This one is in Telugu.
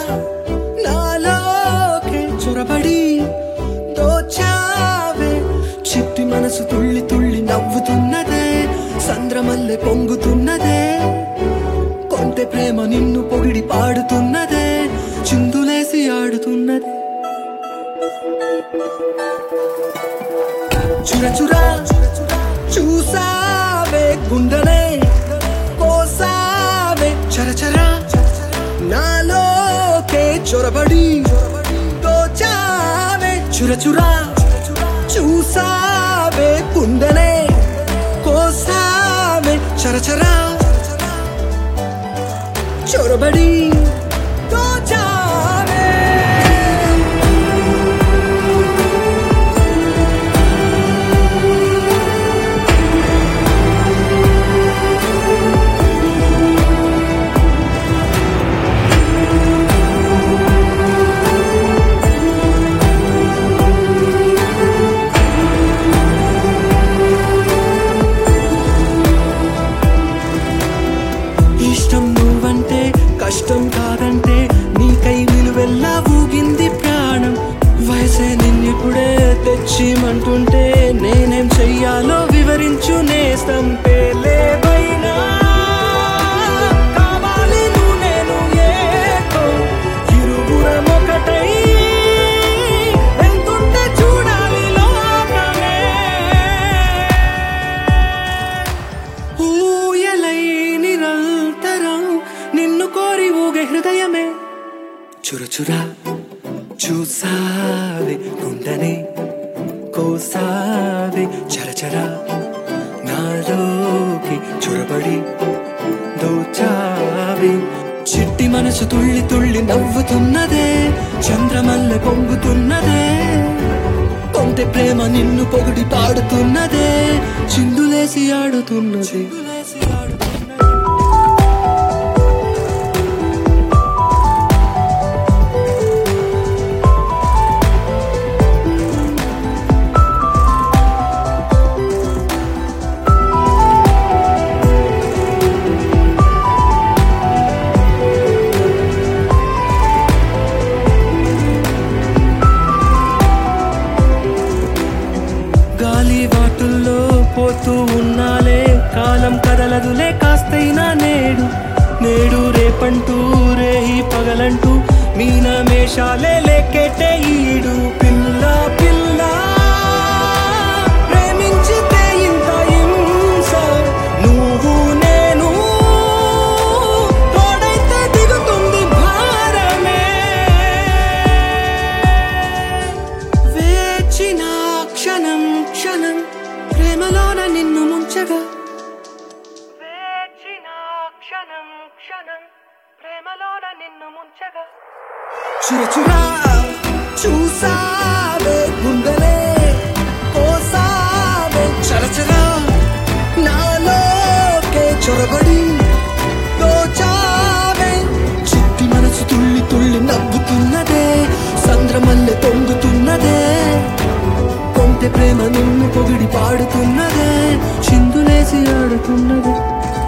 నాలోకే చొరబడి దోచావే చిట్టి మనసు తుళ్ళి తుళ్ళి నవ్వుతున్నదే సంద్రమల్లె పొంగుతున్నదే కొంటె ప్రేమ నిన్ను పొగిడి పాడుతున్నదే చిందులేసి ఆడుతున్నదే చురచురా చూసావే గుండెనే కోసావే చరచరా నాలోకే చొరబడి దోచావే చురచురా చూసావే గుండెనే కోసావే చరచరా చొరబడి దోచావే ఇష్టం నువ్వంటే కష్టం కాదంటే నీకై నిలువెల్లా ఊగింది ప్రాణం వయసే నిన్నిప్పుడే తెచ్చిమంటుంటే నేనేం చెయ్యాలో వివరించు నేస్తం పేలేబైనా కావాలి నువ్వు నేను ఏకో ఇరువురం ఒకటై ఎంతుంటే చూడాలి లోకమే ఊయలై నిరంతరం నిన్ను కోరి ఊగే హృదయమే చురచురా చూసావే గుండెనే కోసావే చరచరా నాలోకి చొరబడి దోచావే చిట్టి మనసు తుళ్ళి తుళ్ళి నవ్వుతున్నదే చంద్రమల్లె పొంగుతున్నదే కొంటె ప్రేమ నిన్ను పొగిడి పాడుతున్నదే చిందులేసి ఆడుతున్నది గాలి వాటుల్లో పోతూ ఉన్నాలే కాలం కదలదులే కాస్తైనా నేడు నేడు రేపంటూ రేహి పగలంటూ మీనమేషాలే లేకెట్టే ఈడు పిల్ల పిల్ల ప్రేమించితే ఇంత హింస నువ్వు నేను తోడైతే దిగుతుంది భారమే వేచిన క్షణం క్షణం ప్రేమలోన నిన్ను ముంచగా వేచిన క్షణం క్షణం ప్రేమలోన నిన్ను ముంచగా చురచురా చూసావే గుండెనే కోసావే చరచరా నాలోకే చొరబడి దోచావే చిట్టి మనసు తుళ్ళి తుళ్ళి నవ్వుతున్నదే సంద్రమల్లె పొంగుతున్నదే కొంటె ప్రేమ నిన్ను పొగిడి పాడుతున్నదే చిందులేసి ఆడుతున్నదే